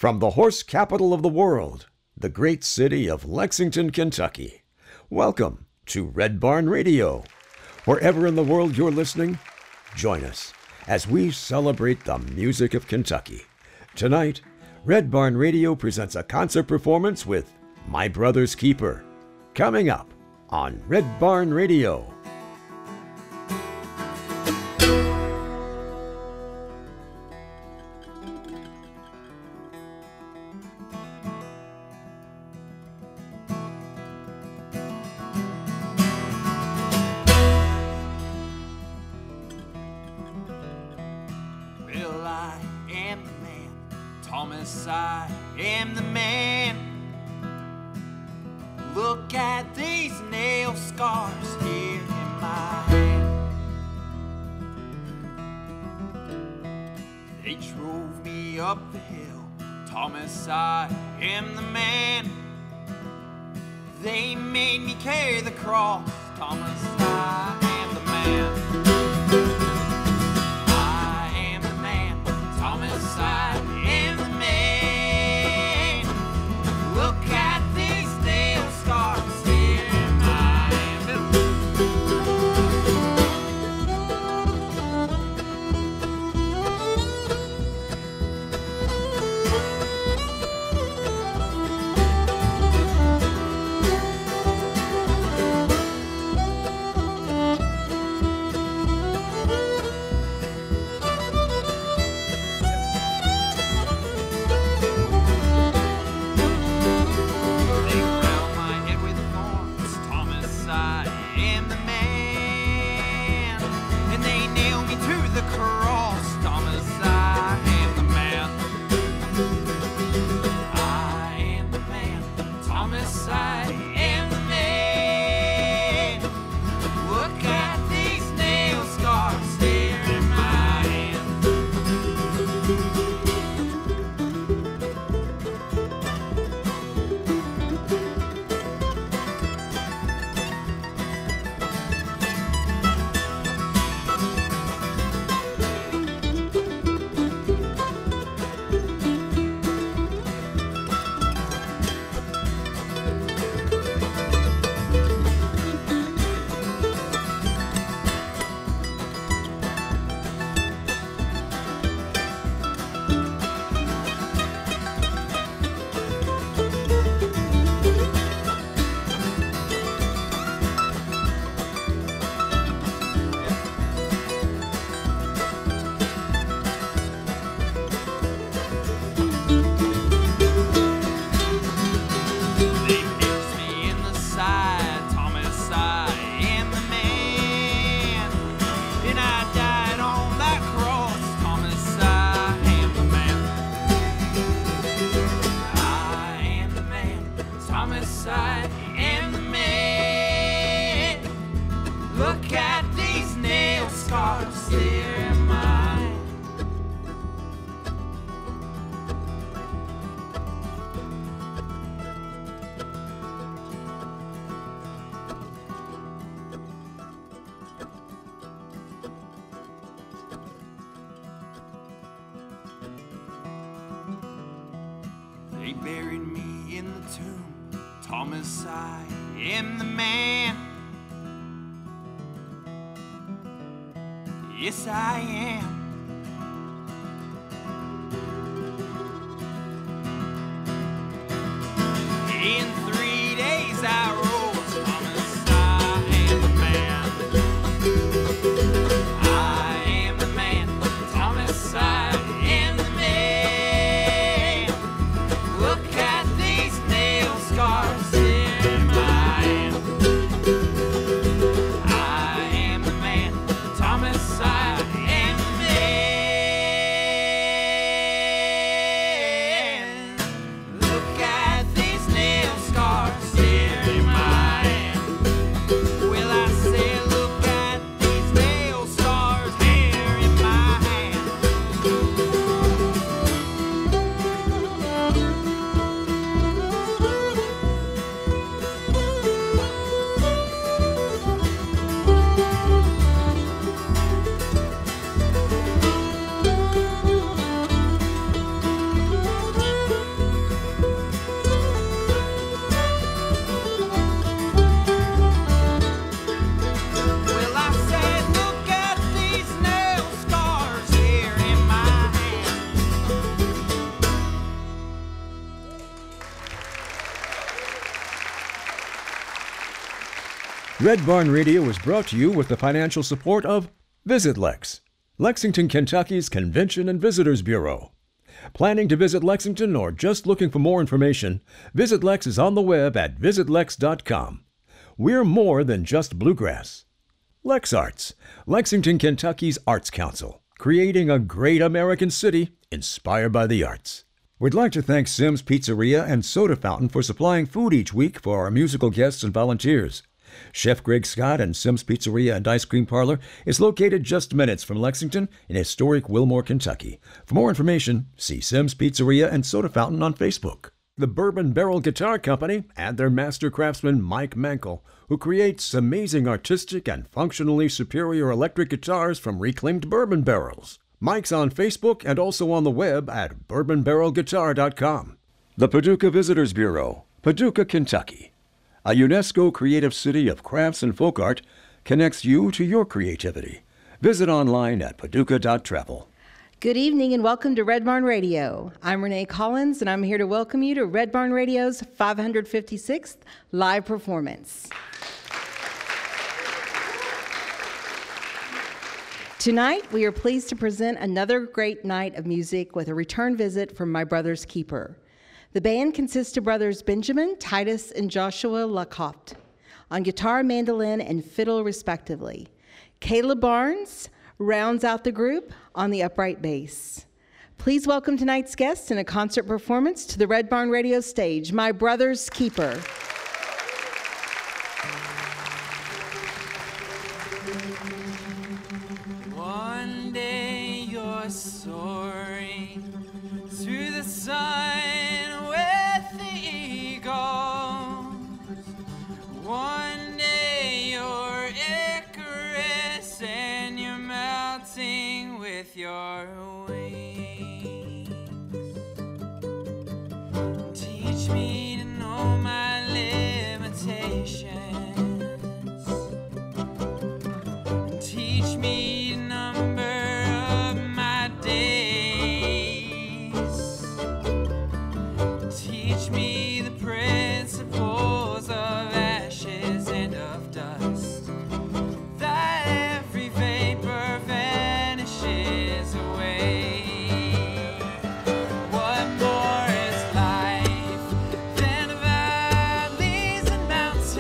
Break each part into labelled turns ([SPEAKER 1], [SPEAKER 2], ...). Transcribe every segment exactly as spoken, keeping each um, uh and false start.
[SPEAKER 1] From the horse capital of the world, the great city of Lexington, Kentucky, welcome to Red Barn Radio. Wherever in the world you're listening, join us as we celebrate the music of Kentucky. Tonight, Red Barn Radio presents a concert performance with My Brother's Keeper, coming up on Red Barn Radio.
[SPEAKER 2] Thomas, I am the man. Look at these nail scars here in my hand. They drove me up the hill. Thomas, I am the man. They made me carry the cross. Thomas, I am the man. I am the man. Thomas, I am the man. Look at these nail scars here in my They buried me in the tomb. Thomas, I am the man. Yes, I am. In three days I rose. Thomas, I am the man. I am the man. Thomas, I am the man. Look at these nail scars in my hand. I am the man. Thomas, I am the man. Look at these nail scars here in my
[SPEAKER 1] Red Barn Radio is brought to you with the financial support of Visit Lex, Lexington, Kentucky's Convention and Visitors Bureau. Planning to visit Lexington or just looking for more information, Visit Lex is on the web at visit lex dot com. We're more than just bluegrass. Lex Arts, Lexington, Kentucky's Arts Council, creating a great American city inspired by the arts. We'd like to thank Sim's Pizzeria and Soda Fountain for supplying food each week for our musical guests and volunteers. Chef Greg Scott and Sim's Pizzeria and Ice Cream Parlor is located just minutes from Lexington in historic Wilmore, Kentucky. For more information, see Sim's Pizzeria and Soda Fountain on Facebook. The Bourbon Barrel Guitar Company and their master craftsman Mike Mankel, who creates amazing artistic and functionally superior electric guitars from reclaimed bourbon barrels. Mike's on Facebook and also on the web at bourbon barrel guitar dot com. The Paducah Visitors Bureau, Paducah, Kentucky. A UNESCO Creative City of Crafts and Folk Art connects you to your creativity. Visit online at paducah dot travel.
[SPEAKER 3] Good evening and welcome to Red Barn Radio. I'm Renee Collins and I'm here to welcome you to Red Barn Radio's five hundred fifty-sixth live performance. Tonight, we are pleased to present another great night of music with a return visit from My Brother's Keeper. The band consists of brothers Benjamin, Titus, and Joshua Lacotte on guitar, mandolin, and fiddle, respectively. Caleb Barnes rounds out the group on the upright bass. Please welcome tonight's guests in a concert performance to the Red Barn Radio stage, My Brother's Keeper.
[SPEAKER 2] One day you're soaring through the sun with the eagles. One day you're Icarus and you're melting with your wings. Teach me to know my limitations. Teach me to number up my days. Teach me the principles of ashes and of dust, that every vapor vanishes away. What more is life than valleys and mountains?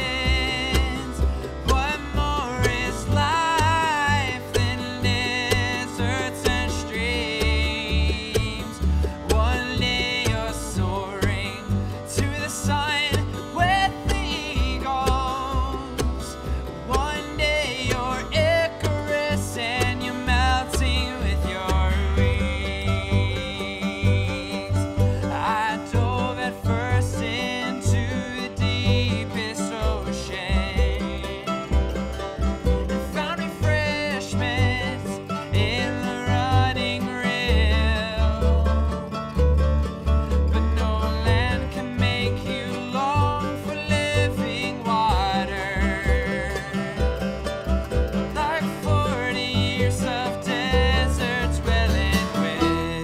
[SPEAKER 2] What more is life than deserts and streams? One day you're soaring to the sun with the eagles. One day you're Icarus and you're melting with your wings. I dove at first into the deepest ocean and found refreshment in the running rill. But no land can make you long for living water, like forty years of desert dwelling will.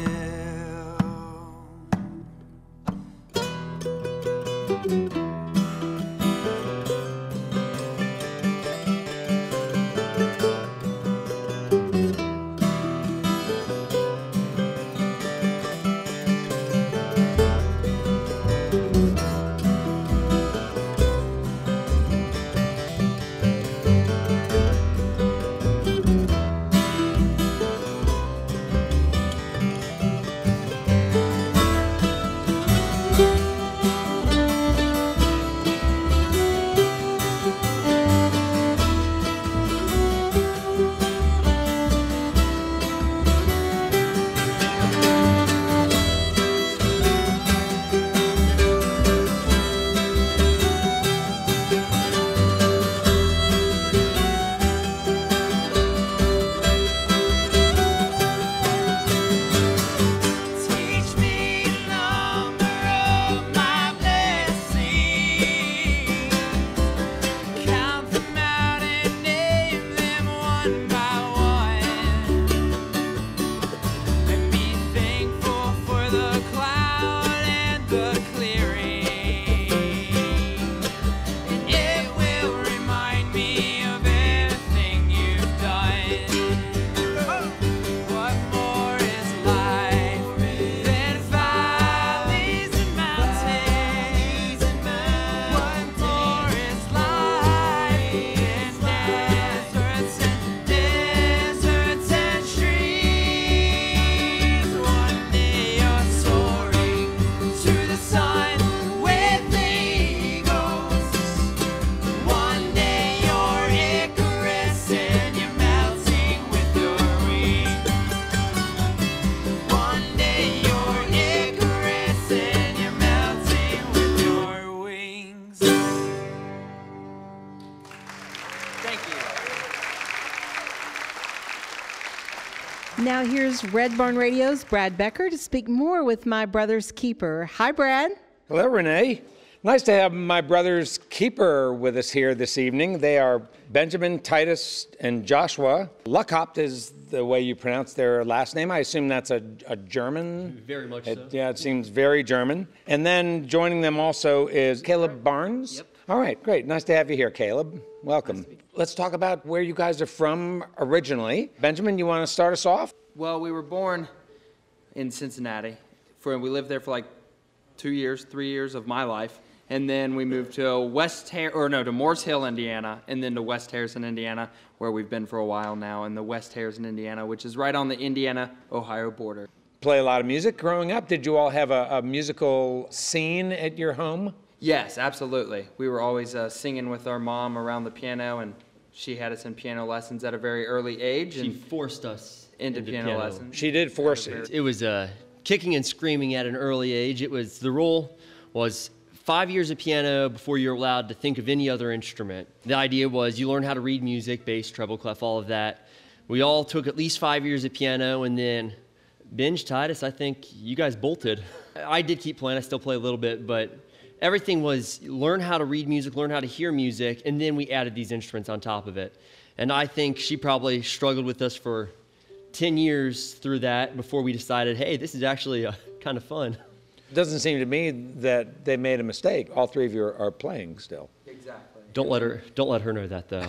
[SPEAKER 3] now here's Red Barn Radio's Brad Becker to speak more with My Brother's Keeper. Hi, Brad.
[SPEAKER 4] Hello, Renee. Nice to have My Brother's Keeper with us here this evening. They are Benjamin, Titus, and Joshua. Luckhaupt is the way you pronounce their last name. I assume that's a, a German?
[SPEAKER 5] Very much
[SPEAKER 4] it,
[SPEAKER 5] so.
[SPEAKER 4] Yeah, it seems very German. And then joining them also is Caleb Barnes.
[SPEAKER 5] Yep.
[SPEAKER 4] All right, great. Nice to have you here, Caleb. Welcome.
[SPEAKER 5] Nice to be-
[SPEAKER 4] Let's talk about where you guys are from originally. Benjamin, you want to start us off?
[SPEAKER 2] Well, we were born in Cincinnati. For we lived there for like two years, three years of my life, and then we moved to West Har- or no, to Morse Hill, Indiana, and then to West Harrison, Indiana, where we've been for a while now, in the West Harrison, Indiana, which is right on the Indiana-Ohio border.
[SPEAKER 4] Play a lot of music growing up. Did you all have a, a musical scene at your home?
[SPEAKER 2] Yes, absolutely. We were always uh, singing with our mom around the piano, and she had us in piano lessons at a very early age.
[SPEAKER 5] She
[SPEAKER 2] and
[SPEAKER 5] forced us
[SPEAKER 2] into,
[SPEAKER 5] into
[SPEAKER 2] piano, lessons.
[SPEAKER 4] She did force it.
[SPEAKER 5] It was uh, kicking and screaming at an early age. It was the rule was five years of piano before you're allowed to think of any other instrument. The idea was you learn how to read music, bass, treble, clef, all of that. We all took at least five years of piano, and then Benj, Titus, I think you guys bolted. I did keep playing. I still play a little bit, but everything was learn how to read music, learn how to hear music, and then we added these instruments on top of it. And I think she probably struggled with us for ten years through that before we decided, hey, this is actually uh, kind of fun.
[SPEAKER 4] It doesn't seem to me that they made a mistake. All three of you are, are playing still.
[SPEAKER 2] Exactly.
[SPEAKER 5] Don't let her, don't let her know that, though.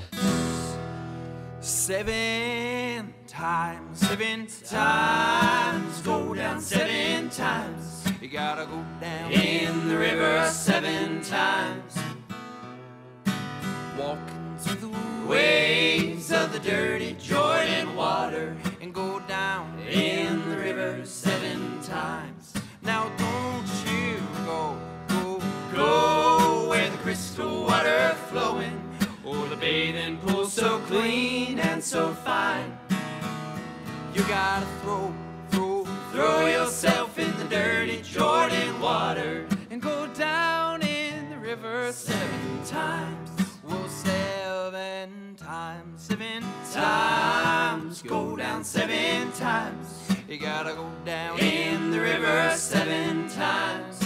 [SPEAKER 2] Seven times, seven times, go down seven times. You gotta go down in the river seven times. Walking through the waves of the dirty Jordan water and go down in the river seven times. Now don't you go, go, go where the crystal water flowing, or the bathing pool so clean and so fine. You gotta throw, throw, throw yourself in the dirty Jordan water and go down in the river seven times. Well, seven times, seven times, go down seven times. You gotta go down in the river seven times.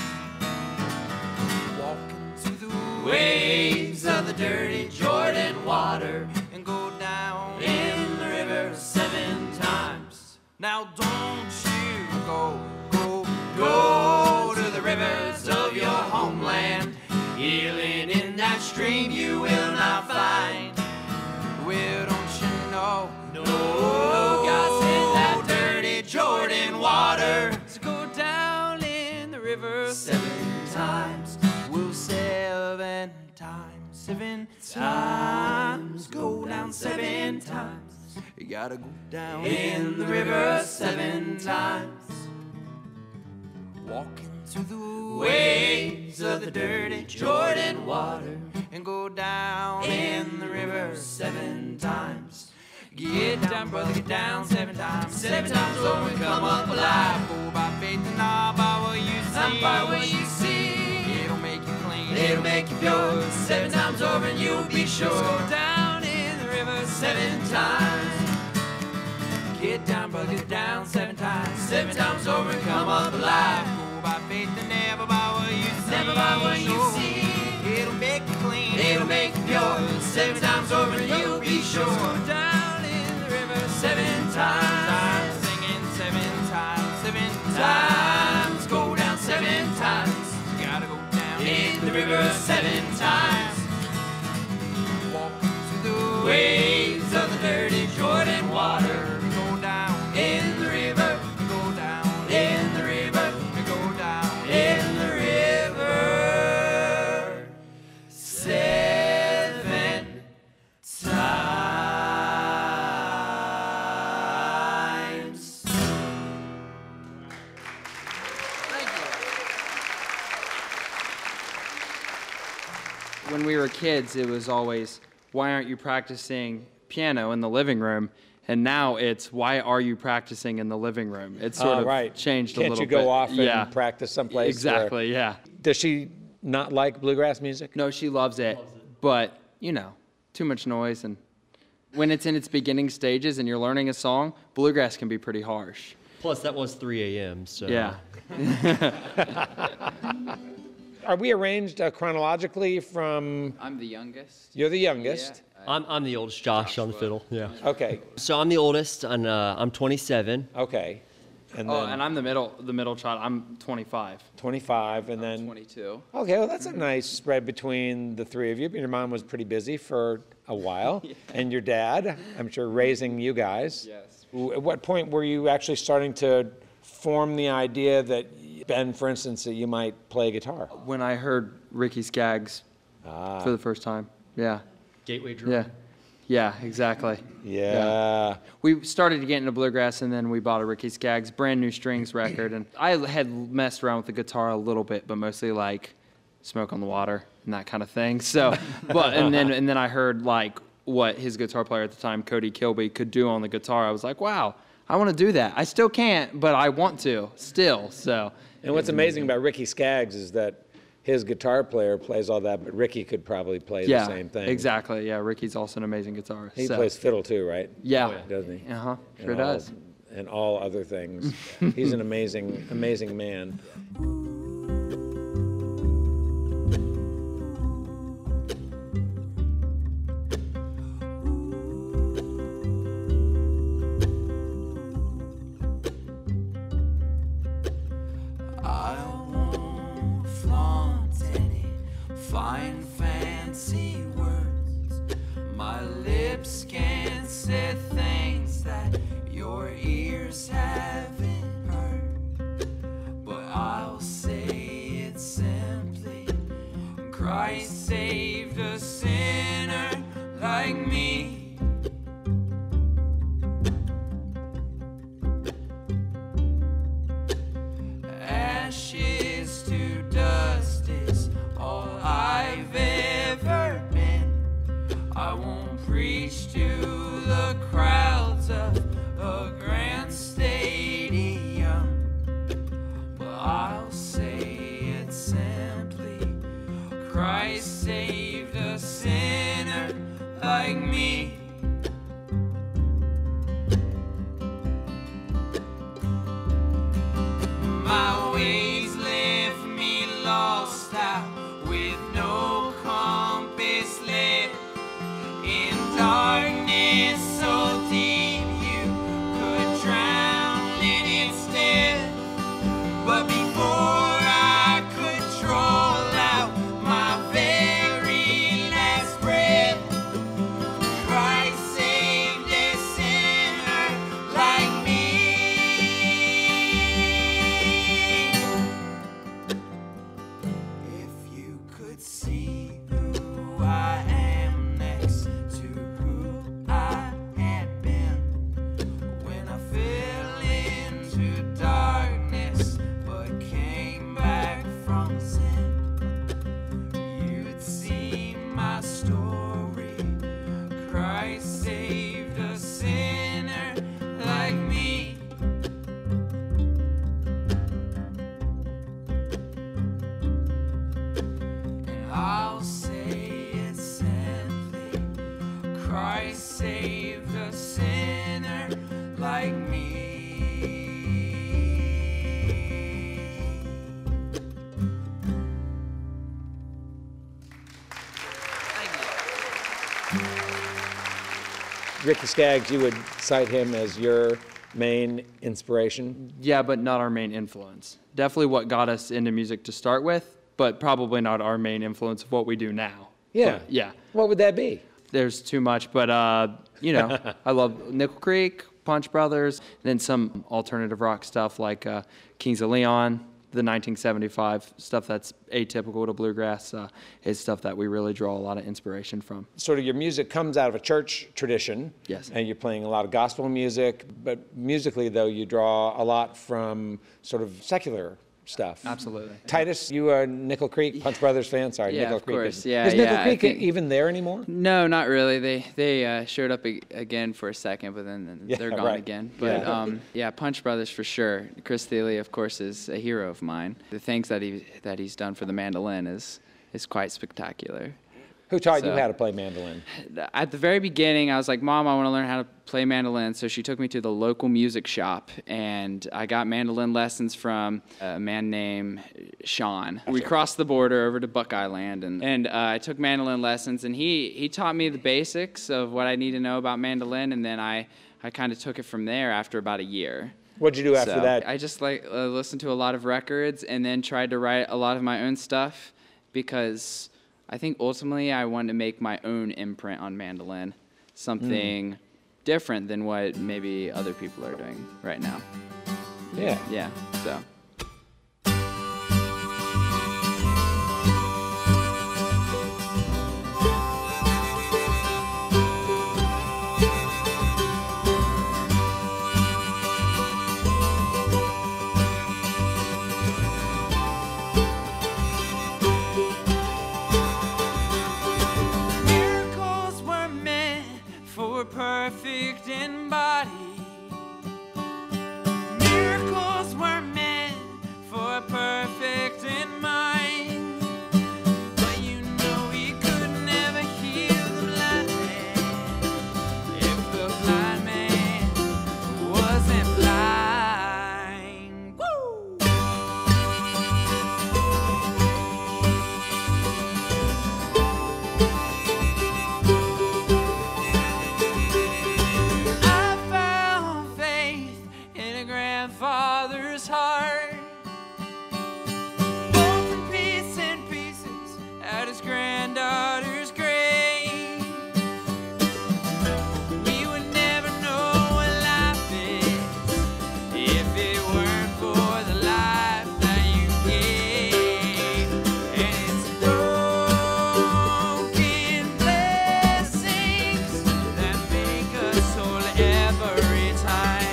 [SPEAKER 2] Walking through the waves of the dirty Jordan water and go down in the river seven times. Now don't you go, go, go to the rivers of your homeland. Healing in that stream you will not find. Well, don't you know, no, God's in that dirty Jordan water. So go down in the river seven times. Well, seven times, seven times, go down seven times. You gotta go down in the river seven times. Walking through the waves of the dirty Jordan water and go down in the river seven times. Get down, brother, get down seven times. Seven times over and come up alive. Go by faith and not by what you see. Not by what you see. It'll make you clean. It'll make you pure. Seven times over and you'll be sure. So go down in the river seven times. Get down, brother, get down seven times. Seven times over and come up alive. Go by faith and never by what you see. Never by what you see. It'll make you clean. It'll make you pure. Seven times over and you'll be sure. Go down in the river seven times. Singing seven times, seven times. Go down seven times. You gotta go down in the river seven times. Walking through the waves of the dirty Jordan water. In the river, go down. In the river, go down. In the river, seven times. Thank you. When we were kids, it was always, why aren't you practicing piano in the living room? And now it's, why are you practicing in the living room? It's sort
[SPEAKER 4] Oh,
[SPEAKER 2] of
[SPEAKER 4] right.
[SPEAKER 2] changed a
[SPEAKER 4] Can't
[SPEAKER 2] little
[SPEAKER 4] you
[SPEAKER 2] bit.
[SPEAKER 4] go off and
[SPEAKER 2] yeah.
[SPEAKER 4] practice someplace?
[SPEAKER 2] Exactly,
[SPEAKER 4] where-
[SPEAKER 2] yeah.
[SPEAKER 4] Does she not like bluegrass music?
[SPEAKER 2] No, she loves it, but, you know, too much noise and
[SPEAKER 6] When it's in its beginning stages and you're learning a song, bluegrass can be pretty harsh.
[SPEAKER 5] Plus, that was three a m, so.
[SPEAKER 6] Yeah.
[SPEAKER 4] Are we arranged uh, chronologically from,
[SPEAKER 7] I'm the youngest.
[SPEAKER 4] you're the youngest?
[SPEAKER 7] Yeah,
[SPEAKER 5] I'm, I'm the oldest, Josh, on the fiddle. Yeah.
[SPEAKER 4] Okay,
[SPEAKER 5] So I'm the oldest, and uh, I'm twenty-seven.
[SPEAKER 4] okay. And
[SPEAKER 6] Oh,
[SPEAKER 4] then
[SPEAKER 6] and I'm the middle, the middle child. I'm twenty-five.
[SPEAKER 4] twenty-five, and
[SPEAKER 7] I'm
[SPEAKER 4] then,
[SPEAKER 7] twenty-two.
[SPEAKER 4] okay, well, that's a nice spread between the three of you. Your mom was pretty busy for a while, and your dad, I'm sure, raising you guys.
[SPEAKER 7] Yes.
[SPEAKER 4] W- At what point were you actually starting to form the idea that, Ben, for instance, that you might play guitar?
[SPEAKER 6] When I heard Ricky Skaggs
[SPEAKER 4] Ah.
[SPEAKER 6] for the first time. Yeah.
[SPEAKER 5] Gateway drum.
[SPEAKER 6] Yeah. Yeah, exactly.
[SPEAKER 4] Yeah.
[SPEAKER 6] We started to get into bluegrass, and then we bought a Ricky Skaggs brand new strings record. And I had messed around with the guitar a little bit, but mostly like Smoke on the Water and that kind of thing. So, but and then and then I heard like what his guitar player at the time, Cody Kilby, could do on the guitar. I was like, wow, I want to do that. I still can't, but I want to still. So.
[SPEAKER 4] And what's amazing about Ricky Skaggs is that his guitar player plays all that, but Ricky could probably play
[SPEAKER 6] Yeah,
[SPEAKER 4] the same thing.
[SPEAKER 6] exactly. Yeah, Ricky's also an amazing guitarist.
[SPEAKER 4] He
[SPEAKER 6] so.
[SPEAKER 4] plays fiddle too, right?
[SPEAKER 6] Yeah.
[SPEAKER 4] Doesn't he?
[SPEAKER 6] Uh huh. Sure
[SPEAKER 4] And all-
[SPEAKER 6] does.
[SPEAKER 4] And all other things. He's an amazing, amazing man.
[SPEAKER 2] I won't flaunt any fine fancy words. My lips can't say things that your ears haven't heard. But I'll say it simply. Christ saved a sinner like me. Ashes to dust is all I've ever been. I won't preach to the crowds of a grand stadium, but I'll say it simply. Christ saved a sinner like me. My ways left me lost out with no compass left in darkness so deep you could drown in its depth. But before I could draw out my very last breath, Christ saved a sinner like me. If you could see who I am next to who I had been when I fell into darkness but came back from sin, you'd see my story. Christ saved a sinner like me. And I'll say it simply. Christ saved a sinner like me.
[SPEAKER 4] Ricky Skaggs, you would cite him as your main inspiration?
[SPEAKER 6] Yeah, but not our main influence. Definitely what got us into music to start with, but probably not our main influence of what we do now.
[SPEAKER 4] Yeah.
[SPEAKER 6] But, yeah.
[SPEAKER 4] What would that be?
[SPEAKER 6] There's too much, but uh, you know, I love Nickel Creek, Punch Brothers, and then some alternative rock stuff like uh, Kings of Leon, the nineteen seventy-five stuff that's atypical to bluegrass uh, is stuff that we really draw a lot of inspiration from.
[SPEAKER 4] Sort of your music comes out of a church tradition.
[SPEAKER 6] Yes.
[SPEAKER 4] And you're playing a lot of gospel music, but musically, though, you draw a lot from sort of secular stuff.
[SPEAKER 6] Absolutely.
[SPEAKER 4] Titus, you are a Nickel Creek Punch Brothers fan? Sorry,
[SPEAKER 7] Yeah,
[SPEAKER 4] Nickel
[SPEAKER 7] of
[SPEAKER 4] Creek.
[SPEAKER 7] course.
[SPEAKER 4] Is,
[SPEAKER 7] Yeah,
[SPEAKER 4] is Nickel
[SPEAKER 7] yeah, I
[SPEAKER 4] Creek
[SPEAKER 7] think-
[SPEAKER 4] even there anymore?
[SPEAKER 7] No, not really. They they uh, showed up a- again for a second, but then then
[SPEAKER 4] Yeah,
[SPEAKER 7] they're gone
[SPEAKER 4] right.
[SPEAKER 7] again. But
[SPEAKER 4] Yeah.
[SPEAKER 7] um, yeah, Punch Brothers for sure. Chris Thile, of course, is a hero of mine. The things that he that he's done for the mandolin is is quite spectacular.
[SPEAKER 4] Who taught you
[SPEAKER 7] So-
[SPEAKER 4] how to play mandolin?
[SPEAKER 7] At the very beginning, I was like, Mom, I want to learn how to play mandolin. So she took me to the local music shop, and I got mandolin lessons from a man named Sean. We crossed the border over to Buckeye Land, and, and uh, I took mandolin lessons, and he, he taught me the basics of what I need to know about mandolin, and then I, I kind of took it from there after about a year.
[SPEAKER 4] What'd you do after
[SPEAKER 7] So,
[SPEAKER 4] that?
[SPEAKER 7] I just like uh, listened to a lot of records and then tried to write a lot of my own stuff because I think ultimately I wanted to make my own imprint on mandolin, something mm. different than what maybe other people are doing right now.
[SPEAKER 4] Yeah.
[SPEAKER 7] Yeah, so.
[SPEAKER 2] Perfect in body. Miracles were meant for perfect in mind. But you know he could never heal the blind man if the blind man wasn't blind. Woo! Father's heart, broken piece and pieces at his granddaughter's grave. We would never know what life is if it weren't for the life that you gave. And it's broken blessings that make us whole every time.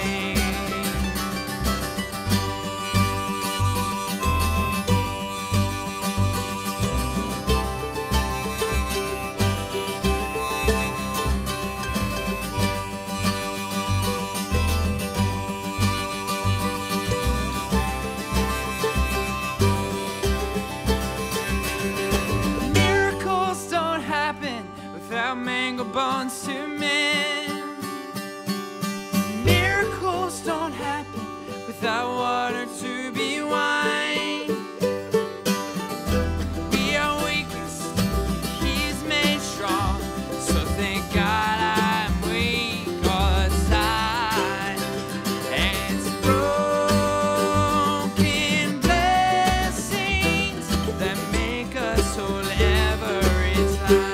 [SPEAKER 2] Mango bones to mend. Miracles don't happen without water to be wine. We are weakest, he's made strong. So thank God I'm weak all the time. And it's broken blessings that make us whole every time.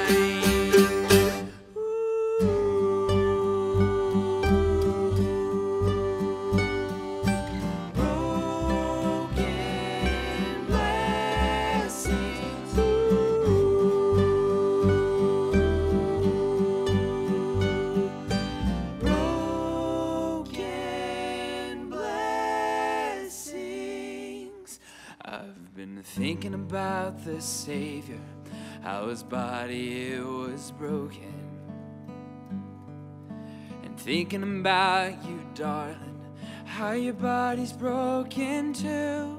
[SPEAKER 2] Thinking about the Savior, how his body it was broken, and thinking about you, darling, how your body's broken too.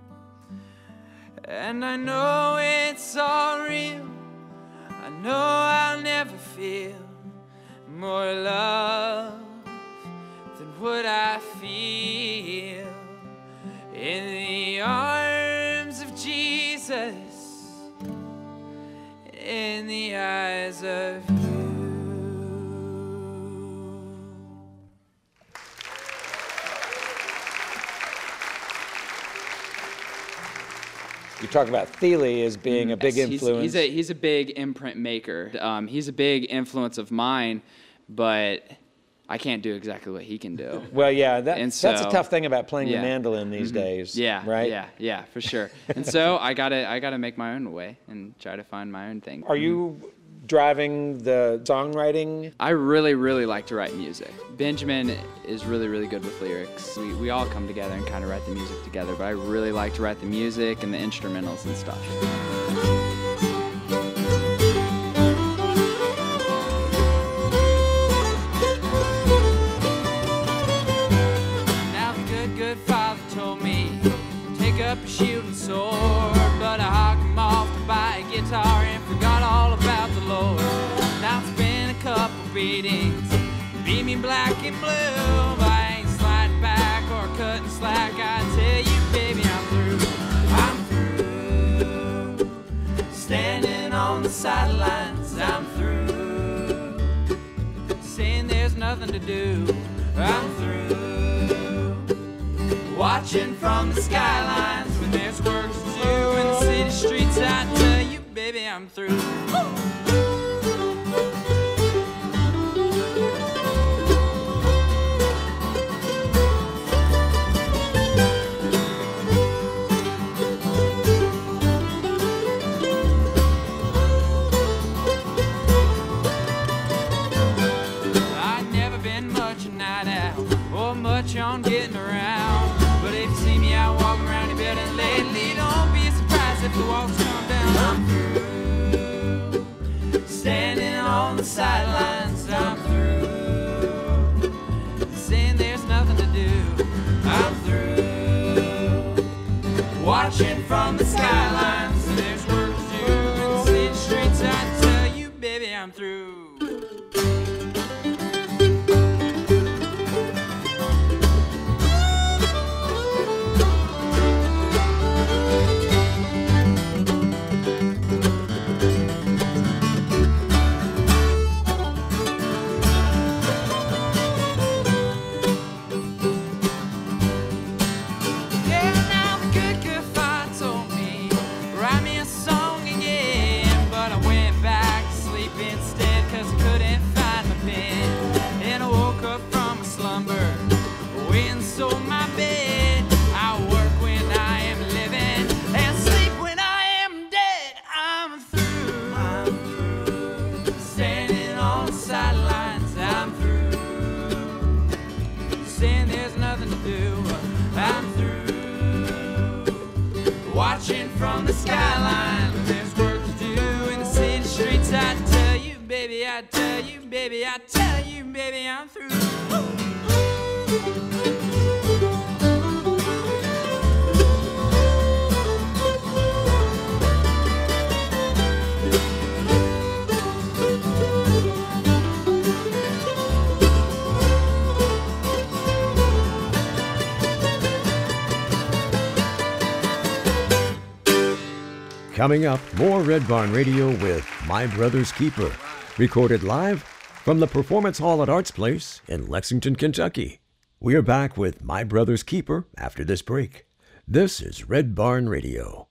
[SPEAKER 2] And I know it's all real, I know I'll never feel more love than what I feel in the arms of Jesus, in the eyes of you.
[SPEAKER 4] You talk about Thiele as being a big
[SPEAKER 7] Yes,
[SPEAKER 4] influence.
[SPEAKER 7] He's, he's, a, he's a big imprint maker. Um, he's a big influence of mine, but I can't do exactly what he can do.
[SPEAKER 4] Well, yeah, that,
[SPEAKER 7] And
[SPEAKER 4] that's a
[SPEAKER 7] so-
[SPEAKER 4] tough thing about playing
[SPEAKER 7] yeah.
[SPEAKER 4] the mandolin these
[SPEAKER 7] Mhm.
[SPEAKER 4] days.
[SPEAKER 7] Yeah,
[SPEAKER 4] right?
[SPEAKER 7] yeah, yeah, for sure. And so I gotta, I gotta make my own way and try to find my own thing.
[SPEAKER 4] Are you driving the songwriting?
[SPEAKER 7] I really, really like to write music. Benjamin is really, really good with lyrics. We, we all come together and kind of write the music together, but I really like to write the music and the instrumentals and stuff.
[SPEAKER 2] Now the good, good Father told me, take up your shield and sword, but I hocked him off to buy a guitar and forgot all about the meetings. Beat me black and blue, but I ain't sliding back or cutting slack. I tell you, baby, I'm through. I'm through. Standing on the sidelines, I'm through. Saying there's nothing to do, I'm through. Watching from the skylines when there's work to do in the city streets, I tell you, baby, I'm through. I've never been much a night out or much on getting around. But if you see me out walking around your building lately, don't be surprised if the walls come down. I'm through. Standing on the sidelines, I'm through. Saying there's nothing to do, I'm through. Watching from the skylines, and there's work to do in the city streets, I tell you, baby, I'm through. Watching from the skyline, there's work to do in the city streets. I tell you, baby, I tell you, baby, I tell you, baby, I'm through.
[SPEAKER 1] Coming up, more Red Barn Radio with My Brother's Keeper, recorded live from the Performance Hall at Arts Place in Lexington, Kentucky. We are back with My Brother's Keeper after this break. This is Red Barn Radio.